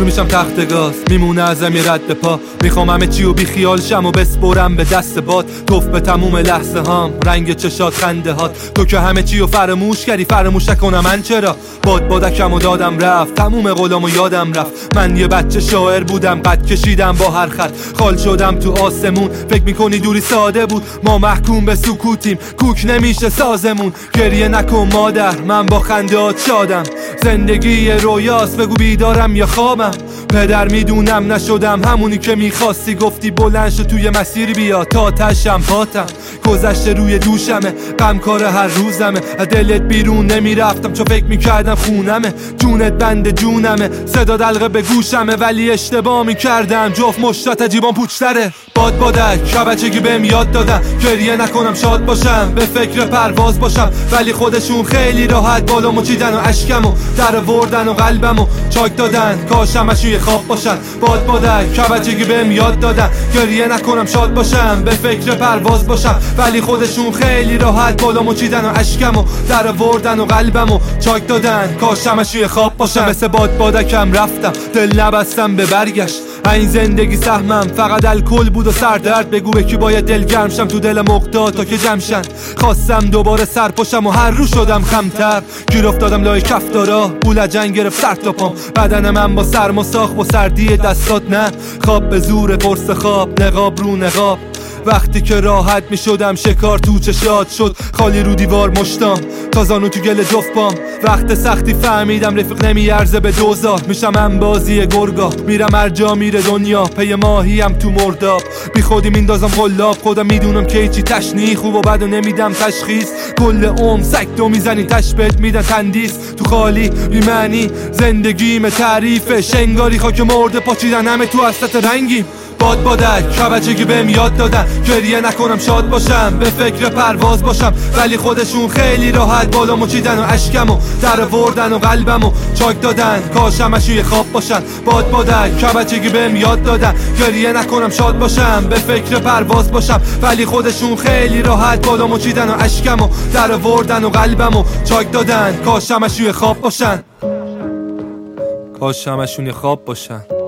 مجبور میشم تخت گاز، میمونه ازم یه رد پا. میخوام همه چی و بی خیال شم و بسپرم به دست باد. توف به تموم لحظه هام، رنگ چشات، خنده هات. تو که همه چی رو فراموش کردی، فراموش نکنم من چرا. بادکم و دادم رفت، تموم قولامو یادم رفت. من یه بچه شاعر بودم، قد کشیدم با هر خط. خال شدم تو آسمون، فکر میکنی دوری ساده بود. ما محکوم به سکوتیم، کوک نمیشه سازمون. گریه نکن مادر، من با خندهات شادم. زندگی رویاست، بگو بیدارم یا خوابم. پدر میدونم نشدم همونی که میخواستی. گفتی بلند شو توی مسیر بیا تا تشم پاتم. گذشته روی دوشمه، غمکار هر روزمه. از دلت بیرون نمیرفتم چون فکر میکردم خونمه. جونت بند جونمه، صدا دلقه به گوشمه. ولی اشتباه میکردم، جفت مشتات جیبان پوچتره. بادک شبچگی بهم یاد دادن گریه نکنم شاد باشم. به فکر پرواز باشم، ولی خودشون خیلی راحت بالامو چیدن و اشکمو در آوردن و قلبمو چاک دادن. کاش همشون یه خواب باشن. بادک شبچگی بهم یاد دادن گریه نکنم شاد باشم. به فکر پرواز باشم، ولی خودشون خیلی راحت بالامو چیدن و اشکمو در آوردن و قلبمو چاک دادن. کاش همشون یه خواب باشن. مثل بادکم رفتم، دل نبستم به برگشت. این زندگی سهمم فقط الکل بود و سردرد. بگو به کی باید دل گرم شم تو دل مقدا تا که جمشن. خواستم دوباره سرپاشم و هر رو شدم خمتر. گیر افتادم لای کفتارا، بولجنگ گرفت سر تا پام. بدن من با سرما ساخت، با سردی دستات نه. خواب به زور قرص خواب، نقاب رو نقاب. وقتی که راحت می شدم شکار تو چشات شد. خالی رو دیوار مشتام، تازانو تو گل جفت پام. وقت سختی فهمیدم رفیق نمیارزه به دوزار. میشم انبازی گرگا، میرم هر جا میره دنیا. پی ماهیم تو مرداب، بی خودی میندازم قلاب. خودم میدونم که چی تشنی خوب و بد و نمیدم تشخیص. کل سگ دو میزنی تشبت میدن تندیس. تو خالی بی معنی زندگیم تعریفه. شنگاری خاک مرده پاچیدن همه تو حسرت رنگیم. بادک شبچگی بهم یاد دادن گریه نکنم شاد باشم. به فکر پرواز باشم، ولی خودشون خیلی راحت بالامو چیدن و اشکمو در آوردن و قلبمو چاک دادن. کاش همشون یه خواب باشن. بادک شبچگی بهم یاد دادن گریه نکنم شاد باشم. به فکر پرواز باشم، ولی خودشون خیلی راحت بالامو چیدن و اشکمو در آوردن و قلبمو چاک دادن. کاش همشون یه خواب باشن. کاش همشون یه خواب باشن.